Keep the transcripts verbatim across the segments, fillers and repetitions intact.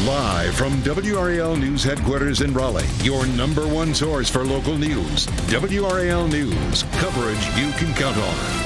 Live from W R A L News headquarters in Raleigh, your number one source for local news. W R A L News, coverage you can count on.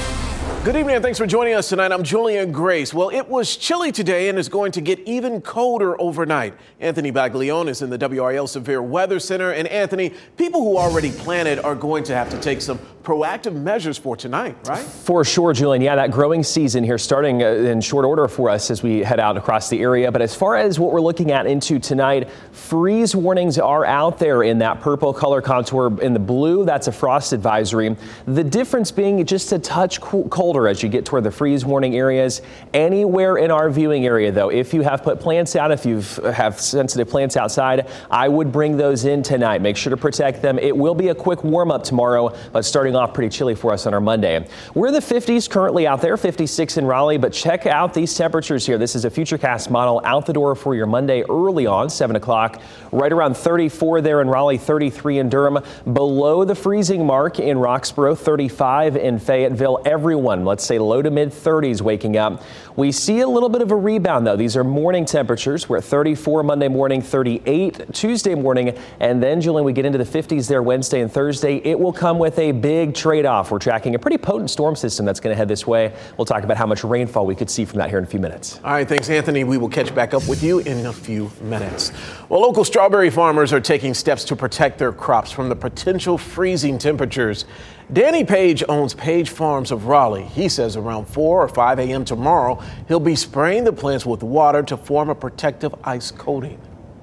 Good evening and thanks for joining us tonight. I'm Julian Grace. Well, it was chilly today and is going to get even colder overnight. Anthony Baglione is in the W R A L Severe Weather Center. And Anthony, people who already planned it are going to have to take some proactive measures for tonight, right? For sure, Julian. Yeah, that growing season here starting in short order for us as we head out across the area. But as far as what we're looking at into tonight, freeze warnings are out there in that purple color contour. In the blue, that's a frost advisory. The difference being just a touch cool, colder as you get toward the freeze warning areas. Anywhere in our viewing area, though, if you have put plants out, if you have sensitive plants outside, I would bring those in tonight. Make sure to protect them. It will be a quick warm up tomorrow, but starting off pretty chilly for us on our Monday. We're in the fifties currently out there, fifty-six in Raleigh, but check out these temperatures here. This is a Futurecast model out the door for your Monday early on, seven o'clock, right around thirty-four there in Raleigh, thirty-three in Durham, below the freezing mark in Roxborough, thirty-five in Fayetteville. Everyone, let's say low to mid thirties waking up. We see a little bit of a rebound, though. These are morning temperatures. We're at thirty-four Monday morning, thirty-eight Tuesday morning, and then, Julian, we get into the fifties there Wednesday and Thursday. It will come with a big trade-off. We're tracking a pretty potent storm system that's going to head this way. We'll talk about how much rainfall we could see from that here in a few minutes. All right, thanks, Anthony. We will catch back up with you in a few minutes. Well, local strawberry farmers are taking steps to protect their crops from the potential freezing temperatures. Danny Page owns Page Farms of Raleigh. He says around four or five a.m. tomorrow, he'll be spraying the plants with water to form a protective ice coating.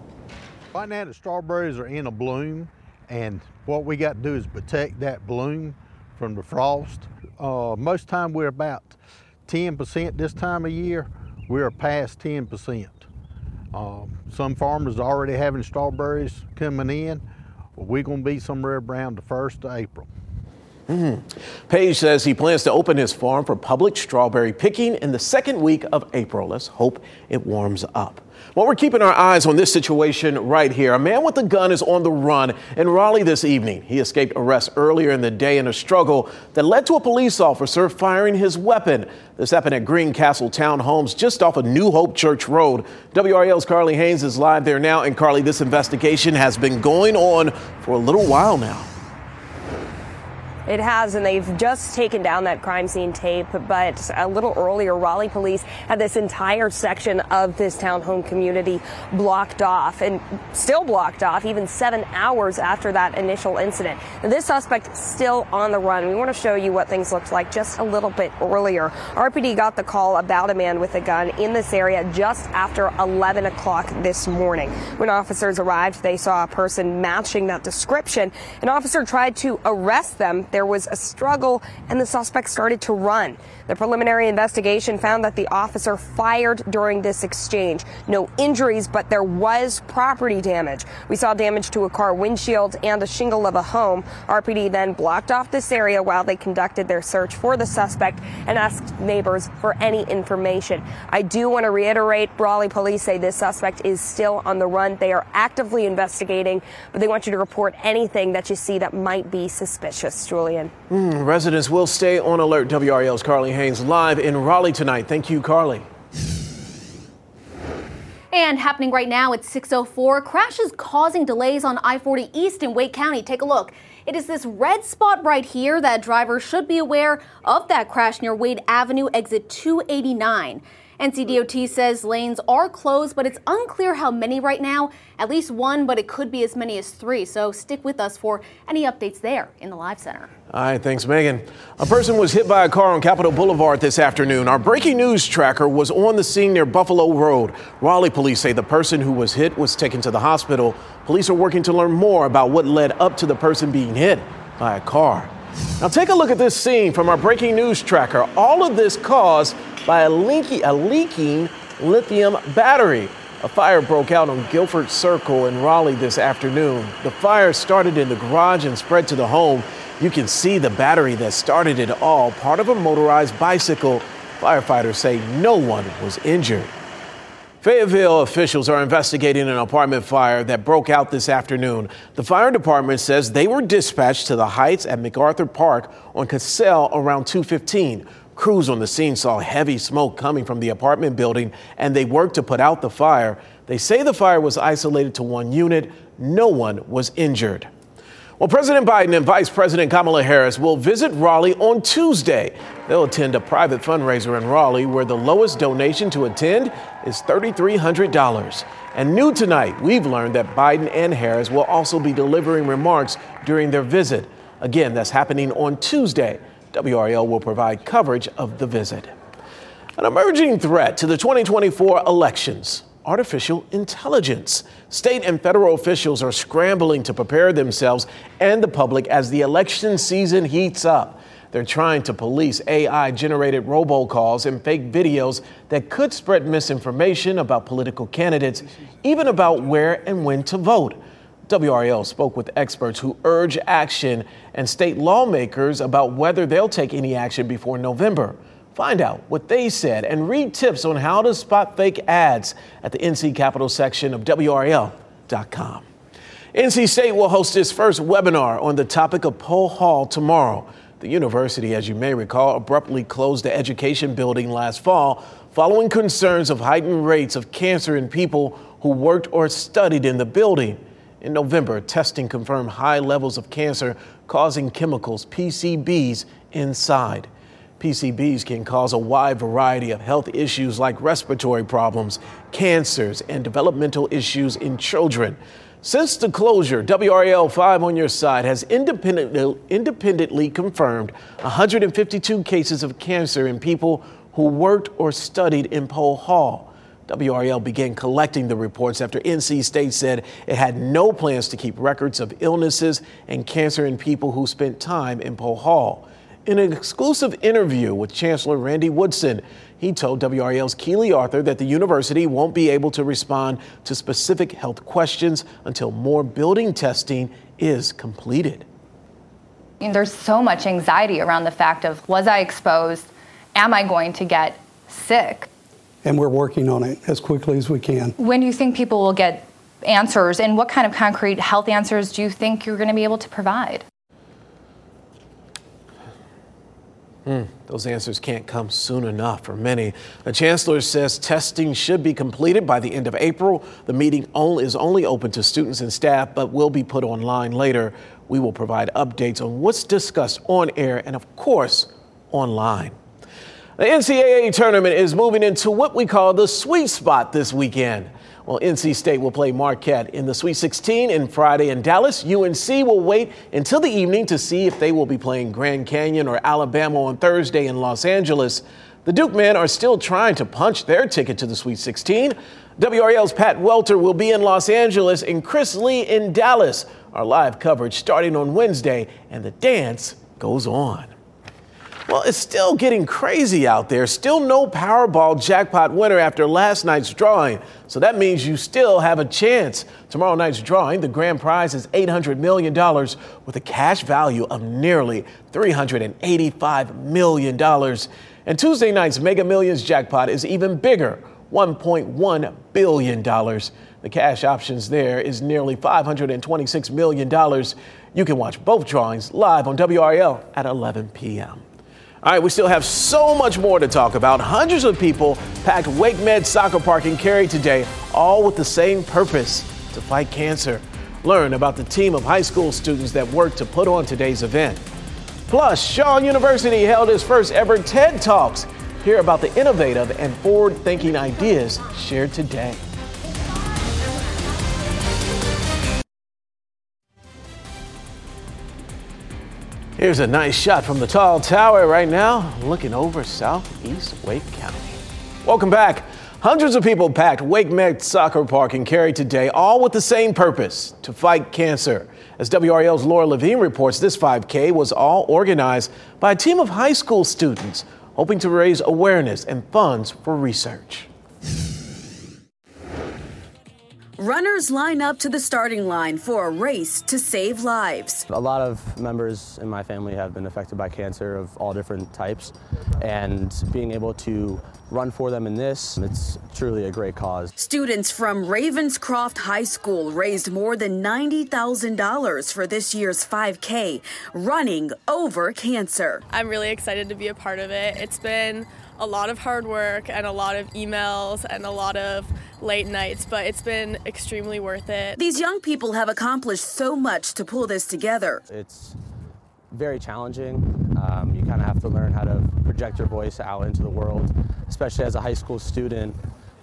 Right now, the strawberries are in a bloom, and what we got to do is protect that bloom from the frost. Uh, most time we're about ten percent this time of year. We're past ten percent. Uh, some farmers are already having strawberries coming in. Well, we're going to be somewhere around the first of April. Mm-hmm. Page says he plans to open his farm for public strawberry picking in the second week of April. Let's hope it warms up. Well, we're keeping our eyes on this situation right here. A man with a gun is on the run in Raleigh this evening. He escaped arrest earlier in the day in a struggle that led to a police officer firing his weapon. This happened at Greencastle Townhomes just off of New Hope Church Road. W R A L's Carly Haynes is live there now. And Carly, this investigation has been going on for a little while now. It has, and they've just taken down that crime scene tape, but a little earlier, Raleigh police had this entire section of this townhome community blocked off, and still blocked off even seven hours after that initial incident. Now, this suspect still on the run. We want to show you what things looked like just a little bit earlier. R P D got the call about a man with a gun in this area just after eleven o'clock this morning. When officers arrived, they saw a person matching that description. An officer tried to arrest them. There was a struggle, and the suspect started to run. The preliminary investigation found that the officer fired during this exchange. No injuries, but there was property damage. We saw damage to a car windshield and a shingle of a home. R P D then blocked off this area while they conducted their search for the suspect and asked neighbors for any information. I do want to reiterate, Raleigh police say this suspect is still on the run. They are actively investigating, but they want you to report anything that you see that might be suspicious. Julian. Mm, residents will stay on alert. W R A L's Carly Haynes live in Raleigh tonight. Thank you, Carly. And happening right now at six oh four, crashes causing delays on I forty East in Wake County. Take a look. It is this red spot right here that drivers should be aware of that crash near Wade Avenue, exit two eighty-nine. N C D O T says lanes are closed, but it's unclear how many right now. At least one, but it could be as many as three. So stick with us for any updates there in the Live Center. All right, thanks, Megan. A person was hit by a car on Capitol Boulevard this afternoon. Our breaking news tracker was on the scene near Buffalo Road. Raleigh police say the person who was hit was taken to the hospital. Police are working to learn more about what led up to the person being hit by a car. Now take a look at this scene from our breaking news tracker. All of this caused by a, leaky, a leaking lithium battery. A fire broke out on Guilford Circle in Raleigh this afternoon. The fire started in the garage and spread to the home. You can see the battery that started it all, part of a motorized bicycle. Firefighters say no one was injured. Fayetteville officials are investigating an apartment fire that broke out this afternoon. The fire department says they were dispatched to the Heights at MacArthur Park on Cassell around two fifteen. Crews on the scene saw heavy smoke coming from the apartment building, and they worked to put out the fire. They say the fire was isolated to one unit. No one was injured. Well, President Biden and Vice President Kamala Harris will visit Raleigh on Tuesday. They'll attend a private fundraiser in Raleigh where the lowest donation to attend is three thousand three hundred dollars. And new tonight, we've learned that Biden and Harris will also be delivering remarks during their visit. Again, that's happening on Tuesday. W R A L will provide coverage of the visit. An emerging threat to the twenty twenty-four elections: artificial intelligence. State and federal officials are scrambling to prepare themselves and the public as the election season heats up. They're trying to police A I-generated robocalls and fake videos that could spread misinformation about political candidates, even about where and when to vote. W R A L spoke with experts who urge action and state lawmakers about whether they'll take any action before November. Find out what they said and read tips on how to spot fake ads at the N C Capitol section of W R A L dot com. N C State will host its first webinar on the topic of Poe Hall tomorrow. The university, as you may recall, abruptly closed the education building last fall following concerns of heightened rates of cancer in people who worked or studied in the building. In November, testing confirmed high levels of cancer causing chemicals, P C Bs, inside. P C Bs can cause a wide variety of health issues like respiratory problems, cancers, and developmental issues in children. Since the closure, W R A L five on your side has independently, independently confirmed one hundred fifty-two cases of cancer in people who worked or studied in Poe Hall. W R A L began collecting the reports after N C State said it had no plans to keep records of illnesses and cancer in people who spent time in Poe Hall. In an exclusive interview with Chancellor Randy Woodson, he told W R A L's Keely Arthur that the university won't be able to respond to specific health questions until more building testing is completed. And there's so much anxiety around the fact of, was I exposed? Am I going to get sick? And we're working on it as quickly as we can. When do you think people will get answers, and what kind of concrete health answers do you think you're going to be able to provide? Hmm, those answers can't come soon enough for many. The chancellor says testing should be completed by the end of April. The meeting only is only open to students and staff, but will be put online later. We will provide updates on what's discussed on air and, of course, online. The N C double A tournament is moving into what we call the sweet spot this weekend. Well, N C State will play Marquette in the Sweet sixteen and Friday in Dallas. U N C will wait until the evening to see if they will be playing Grand Canyon or Alabama on Thursday in Los Angeles. The Duke men are still trying to punch their ticket to the Sweet sixteen. W R A L's Pat Welter will be in Los Angeles and Chris Lee in Dallas. Our live coverage starting on Wednesday, and the dance goes on. Well, it's still getting crazy out there. Still no Powerball jackpot winner after last night's drawing. So that means you still have a chance. Tomorrow night's drawing, the grand prize is eight hundred million dollars with a cash value of nearly three hundred eighty-five million dollars. And Tuesday night's Mega Millions jackpot is even bigger, one point one billion dollars. The cash options there is nearly five hundred twenty-six million dollars. You can watch both drawings live on W R A L at eleven p.m. All right, we still have so much more to talk about. Hundreds of people packed Wake Med Soccer Park in Cary today, all with the same purpose: to fight cancer. Learn about the team of high school students that worked to put on today's event. Plus, Shaw University held its first ever TED Talks. Hear about the innovative and forward-thinking ideas shared today. Here's a nice shot from the tall tower right now, looking over southeast Wake County. Welcome back. Hundreds of people packed Wake Med Soccer Park in Cary today, all with the same purpose: to fight cancer. As W R A L's Laura Levine reports, this five K was all organized by a team of high school students, hoping to raise awareness and funds for research. Runners line up to the starting line for a race to save lives. A lot of members in my family have been affected by cancer of all different types, and being able to run for them in this, it's truly a great cause. Students from Ravenscroft High School raised more than ninety thousand dollars for this year's five K, running over cancer. I'm really excited to be a part of it. It's been a lot of hard work and a lot of emails and a lot of late nights, but it's been extremely worth it. These young people have accomplished so much to pull this together. It's very challenging. Um, you kind of have to learn how to project your voice out into the world, especially as a high school student.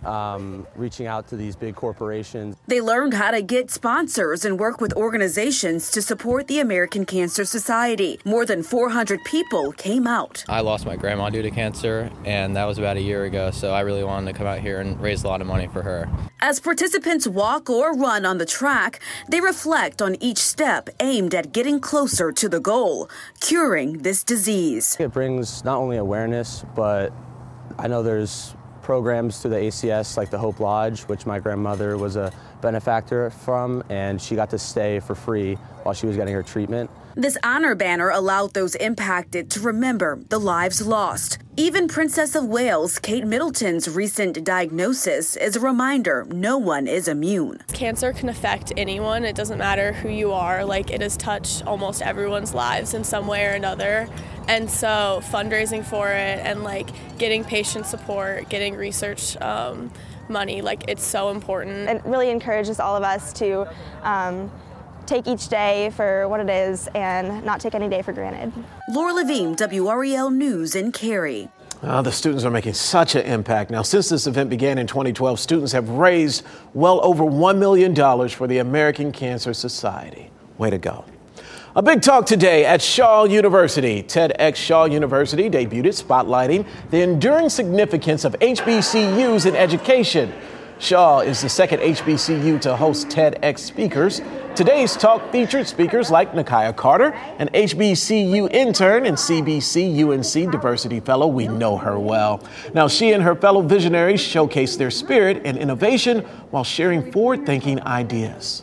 Um, reaching out to these big corporations. They learned how to get sponsors and work with organizations to support the American Cancer Society. More than four hundred people came out. I lost my grandma due to cancer, and that was about a year ago, so I really wanted to come out here and raise a lot of money for her. As participants walk or run on the track, they reflect on each step aimed at getting closer to the goal, curing this disease. It brings not only awareness, but I know there's programs through the A C S like the Hope Lodge, which my grandmother was a benefactor from, and she got to stay for free while she was getting her treatment. This honor banner allowed those impacted to remember the lives lost. Even Princess of Wales, Kate Middleton's recent diagnosis is a reminder no one is immune. Cancer can affect anyone. It doesn't matter who you are. Like, it has touched almost everyone's lives in some way or another. And so fundraising for it and like getting patient support, getting research um, money, like it's so important. It really encourages all of us to um, take each day for what it is and not take any day for granted. Laura Levine, W R E L News in Cary. Uh, the students are making such an impact. Now, since this event began in twenty twelve, students have raised well over one million dollars for the American Cancer Society. Way to go. A big talk today at Shaw University. TEDx Shaw University debuted spotlighting the enduring significance of H B C Us in education. Shaw is the second H B C U to host TEDx speakers. Today's talk featured speakers like Nakia Carter, an H B C U intern and C B C U N C Diversity Fellow. We know her well. Now, she and her fellow visionaries showcased their spirit and innovation while sharing forward-thinking ideas.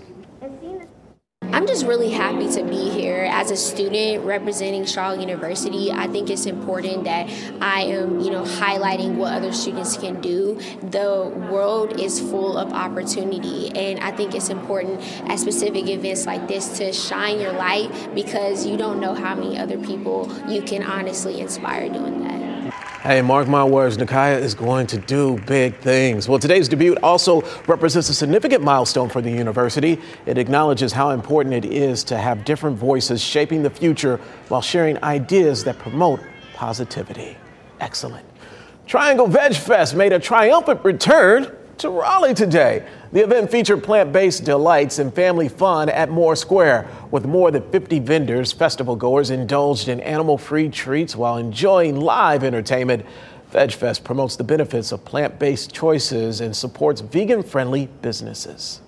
I'm just really happy to be here as a student representing Shaw University. I think it's important that I am, you know, highlighting what other students can do. The world is full of opportunity, and I think it's important at specific events like this to shine your light, because you don't know how many other people you can honestly inspire doing that. Hey, mark my words, Nakia is going to do big things. Well, today's debut also represents a significant milestone for the university. It acknowledges how important it is to have different voices shaping the future while sharing ideas that promote positivity. Excellent. Triangle Veg Fest made a triumphant return to Raleigh today. The event featured plant-based delights and family fun at Moore Square. With more than fifty vendors, festival goers indulged in animal-free treats while enjoying live entertainment. Veg Fest promotes the benefits of plant-based choices and supports vegan-friendly businesses.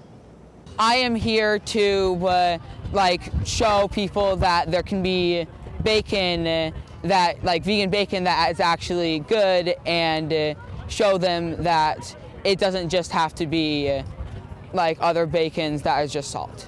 I am here to uh, like show people that there can be bacon, uh, that like vegan bacon that is actually good, and uh, show them that it doesn't just have to be uh, like other bacons that is just salt.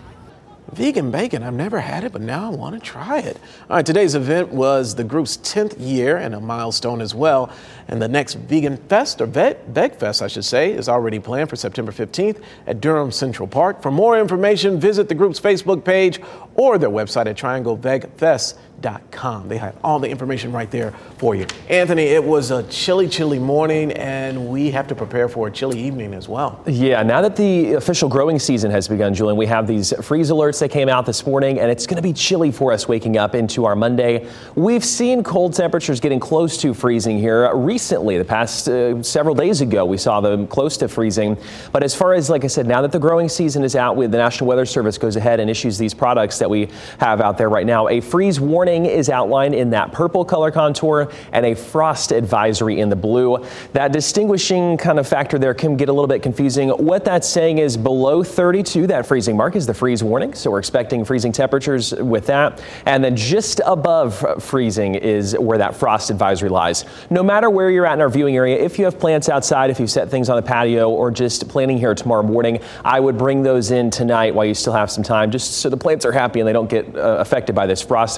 Vegan bacon, I've never had it, but now I want to try it. All right, today's event was the group's tenth year and a milestone as well. And the next Vegan Fest, or Veg, Veg Fest, I should say, is already planned for September fifteenth at Durham Central Park. For more information, visit the group's Facebook page or their website at triangle veg fest dot com. They have all the information right there for you. Anthony, it was a chilly, chilly morning, and we have to prepare for a chilly evening as well. Yeah, now that the official growing season has begun, Julian, we have these freeze alerts that came out this morning, and it's going to be chilly for us waking up into our Monday. We've seen cold temperatures getting close to freezing here recently. The past uh, several days ago, we saw them close to freezing. But as far as, like I said, now that the growing season is out, with the National Weather Service goes ahead and issues these products that we have out there right now. A freeze warning is outlined in that purple color contour and a frost advisory in the blue. That distinguishing kind of factor there can get a little bit confusing. What that's saying is below thirty-two, that freezing mark is the freeze warning. So we're expecting freezing temperatures with that. And then just above freezing is where that frost advisory lies. No matter where you're at in our viewing area, if you have plants outside, if you've set things on the patio, or just planning here tomorrow morning, I would bring those in tonight while you still have some time, just so the plants are happy and they don't get uh, affected by this frost that we're expecting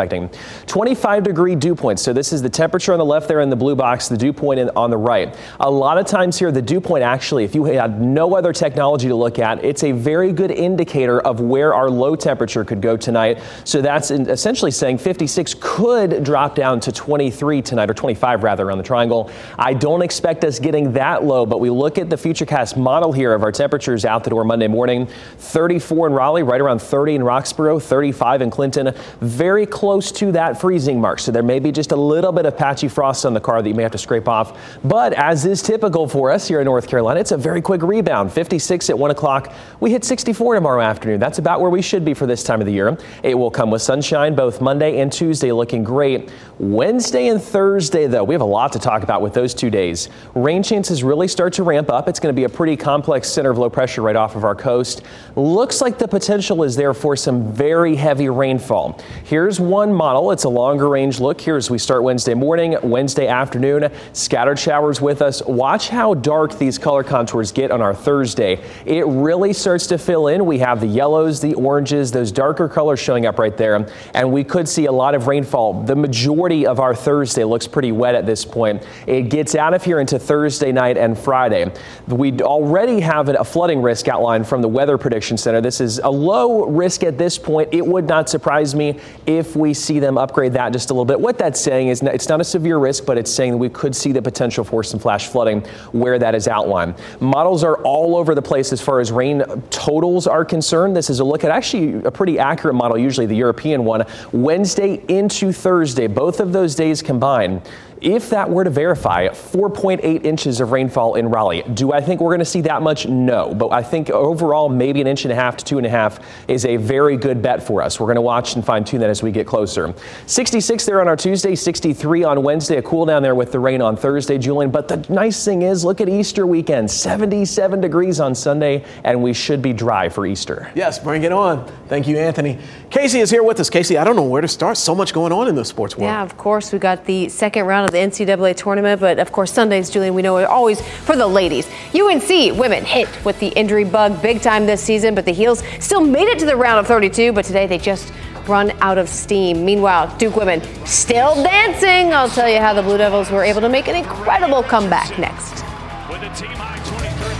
expecting. twenty-five degree dew points. So this is the temperature on the left there in the blue box, the dew point in, on the right. A lot of times here, the dew point actually, if you had no other technology to look at, it's a very good indicator of where our low temperature could go tonight. So that's essentially saying fifty-six could drop down to twenty-three tonight, or twenty-five rather, on the triangle. I don't expect us getting that low, but we look at the Futurecast model here of our temperatures out the door Monday morning. thirty-four in Raleigh, right around thirty in Roxborough, thirty-five in Clinton, very close to that freezing mark. So there may be just a little bit of patchy frost on the car that you may have to scrape off. But as is typical for us here in North Carolina, it's a very quick rebound. fifty-six at one o'clock. We hit sixty-four tomorrow afternoon. That's about where we should be for this time of the year. It will come with sunshine both Monday and Tuesday, looking great. Wednesday and Thursday, though, we have a lot to talk about with those two days. Rain chances really start to ramp up. It's going to be a pretty complex center of low pressure right off of our coast. Looks like the potential is there for some very heavy rainfall. Here's one model. It's a longer range look. Here's we start Wednesday morning, Wednesday afternoon, scattered showers with us. Watch how dark these color contours get on our Thursday. It really starts to fill in. We have the yellows, the oranges, those darker colors showing up right there, and we could see a lot of rainfall. The majority of our Thursday looks pretty wet at this point. It gets out of here into Thursday night and Friday. We already have a flooding risk outlined from the Weather Prediction Center. This is a low risk at this point. It would not surprise me if we see them upgrade that just a little bit. What that's saying is it's not a severe risk, but it's saying that we could see the potential for some flash flooding where that is outlined. Models are all over the place as far as rain totals are concerned. This is a look at actually a pretty accurate model, usually the European one. Wednesday into Thursday, both of those days combined. If that were to verify, four point eight inches of rainfall in Raleigh. Do I think we're going to see that much? No. But I think overall, maybe an inch and a half to two and a half is a very good bet for us. We're going to watch and fine tune that as we get closer. sixty-six there on our Tuesday, sixty-three on Wednesday. A cool down there with the rain on Thursday, Julian. But the nice thing is, look at Easter weekend. seventy-seven degrees on Sunday, and we should be dry for Easter. Yes, bring it on. Thank you, Anthony. Casey is here with us. Casey, I don't know where to start. So much going on in the sports world. Yeah, of course. We got the second round of the N C double A tournament, but of course Sundays, Julian, we know are always for the ladies. U N C women hit with the injury bug big time this season, but the Heels still made it to the round of thirty-two, but today they just run out of steam. Meanwhile, Duke women still dancing. I'll tell you how the Blue Devils were able to make an incredible comeback next. With the team high twenty-three.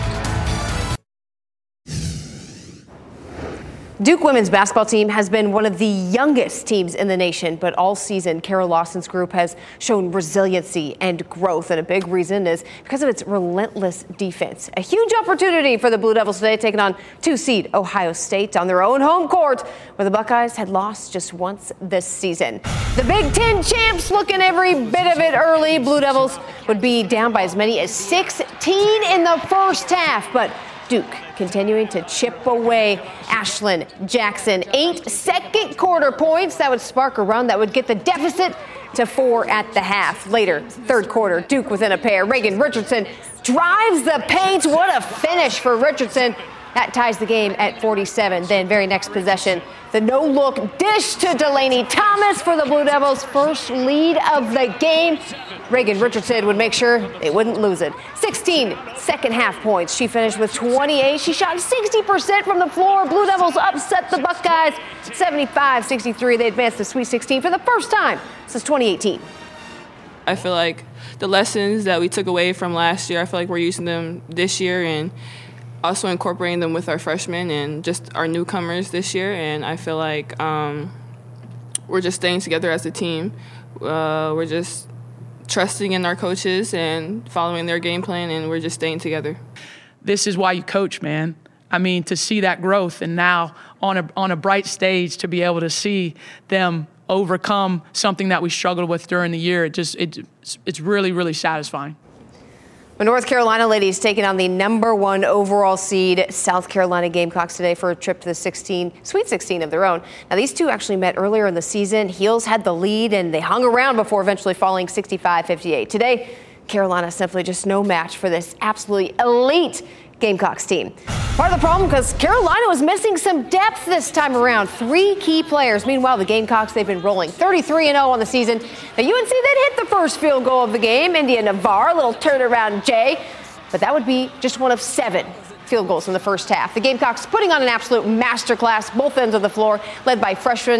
Duke women's basketball team has been one of the youngest teams in the nation, but all season, Carol Lawson's group has shown resiliency and growth, and a big reason is because of its relentless defense. A huge opportunity for the Blue Devils today, taking on two-seed Ohio State on their own home court, where the Buckeyes had lost just once this season. The Big Ten champs looking every bit of it early. Blue Devils would be down by as many as sixteen in the first half, but Duke continuing to chip away. Ashlyn Jackson, eight second quarter points. That would spark a run that would get the deficit to four at the half. Later, third quarter, Duke within a pair. Reagan Richardson drives the paint. What a finish for Richardson. That ties the game at forty-seven. Then very next possession, the no-look dish to Delaney Thomas for the Blue Devils' first lead of the game. Reagan Richardson would make sure they wouldn't lose it. sixteen second half points. She finished with twenty-eight. She shot sixty percent from the floor. Blue Devils upset the Buckeyes seventy-five sixty-three. They advanced to Sweet sixteen for the first time since twenty eighteen. I feel like the lessons that we took away from last year, I feel like we're using them this year and also incorporating them with our freshmen and just our newcomers this year. And I feel like um, we're just staying together as a team. Uh, we're just trusting in our coaches and following their game plan, and we're just staying together. This is why you coach, man. I mean, to see that growth, and now on a on a bright stage to be able to see them overcome something that we struggled with during the year, it just it, it's really, really satisfying. The North Carolina ladies taking on the number one overall seed South Carolina Gamecocks today for a trip to the sixteen, Sweet sixteen of their own. Now, these two actually met earlier in the season. Heels had the lead, and they hung around before eventually falling sixty-five fifty-eight. Today, Carolina simply just no match for this absolutely elite Gamecocks team. Part of the problem because Carolina was missing some depth this time around. Three key players. Meanwhile, the Gamecocks, they've been rolling thirty-three and oh on the season. Now, U N C, they'd hit the first field goal of the game. India Navarre, a little turnaround J. But that would be just one of seven field goals in the first half. The Gamecocks putting on an absolute masterclass, both ends of the floor, led by freshman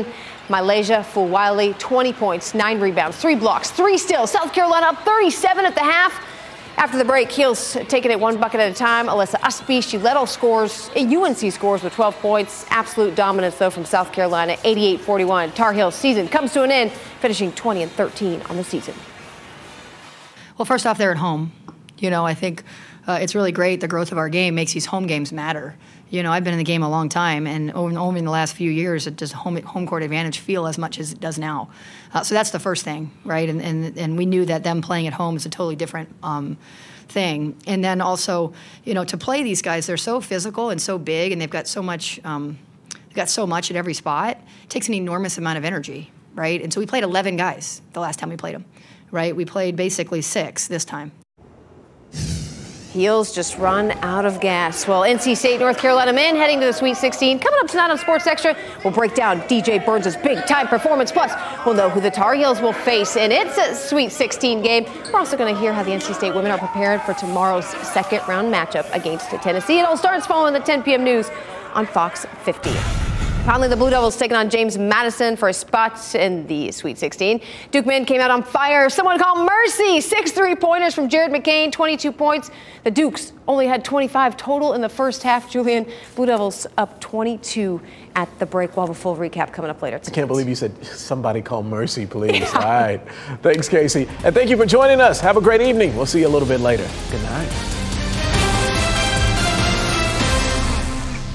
Malaysia Fulwiley, twenty points, nine rebounds, three blocks, three steals. South Carolina up thirty-seven at the half. After the break, Heels taking it one bucket at a time. Alyssa Usby, she led all scores. U N C scores with twelve points. Absolute dominance, though, from South Carolina, eighty-eight forty-one. Tar Heels season comes to an end, finishing twenty and thirteen on the season. Well, first off, they're at home. You know, I think uh, it's really great. The growth of our game makes these home games matter. You know, I've been in the game a long time, and over, over in the last few years, it does home home court advantage feel as much as it does now. Uh, so that's the first thing, right? And, and and we knew that them playing at home is a totally different um, thing. And then also, you know, to play these guys, they're so physical and so big, and they've got so much, um, they've got so much at every spot. It takes an enormous amount of energy, right? And so we played eleven guys the last time we played them, right? We played basically six this time. Heels just run out of gas. Well, N C State, North Carolina men heading to the Sweet sixteen. Coming up tonight on Sports Extra, we'll break down D J Burns' big-time performance. Plus, we'll know who the Tar Heels will face in its Sweet sixteen game. We're also going to hear how the N C State women are prepared for tomorrow's second-round matchup against Tennessee. It all starts following the ten p.m. news on Fox fifty. Finally, the Blue Devils taking on James Madison for a spot in the Sweet sixteen. Duke men came out on fire. Someone called mercy. Six three-pointers from Jared McCain, twenty-two points. The Dukes only had twenty-five total in the first half. Julian, Blue Devils up twenty-two at the break. We'll have a full recap coming up later tonight. I can't believe you said somebody call mercy, please. Yeah. All right. Thanks, Casey. And thank you for joining us. Have a great evening. We'll see you a little bit later. Good night.